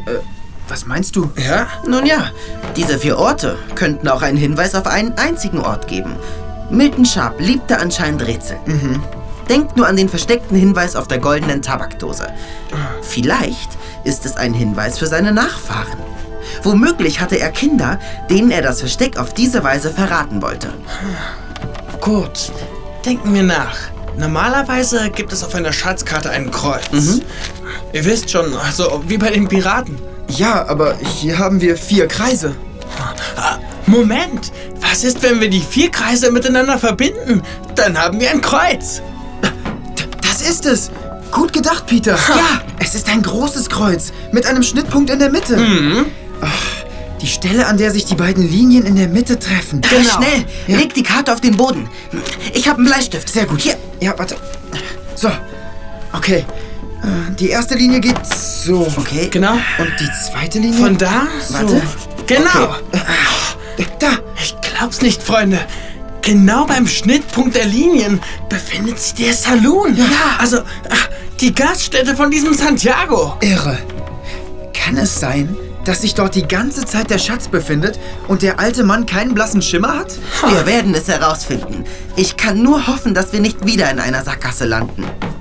Was meinst du? Ja? Nun ja, diese 4 Orte könnten auch einen Hinweis auf einen einzigen Ort geben. Milton Sharp liebte anscheinend Rätsel. Denkt nur an den versteckten Hinweis auf der goldenen Tabakdose. Vielleicht ist es ein Hinweis für seine Nachfahren. Womöglich hatte er Kinder, denen er das Versteck auf diese Weise verraten wollte. Gut, denken wir nach. Normalerweise gibt es auf einer Schatzkarte ein Kreuz. Ihr wisst schon, also wie bei den Piraten. Ja, aber hier haben wir 4 Kreise. Moment, was ist, wenn wir die 4 Kreise miteinander verbinden? Dann haben wir ein Kreuz. Das ist es. Gut gedacht, Peter. Ja, es ist ein großes Kreuz mit einem Schnittpunkt in der Mitte. Die Stelle, an der sich die beiden Linien in der Mitte treffen. Genau. Schnell, leg die Karte auf den Boden. Ich habe einen Bleistift. Sehr gut. Hier. Ja, warte. So, okay. Die erste Linie geht so. Okay. Genau. Und die zweite Linie? Von da? Warte. So. Genau. Da. Ich glaub's nicht, Freunde. Genau beim Schnittpunkt der Linien befindet sich der Saloon. Ja. Also, die Gaststätte von diesem Santiago. Irre. Kann es sein, dass sich dort die ganze Zeit der Schatz befindet und der alte Mann keinen blassen Schimmer hat? Wir werden es herausfinden. Ich kann nur hoffen, dass wir nicht wieder in einer Sackgasse landen.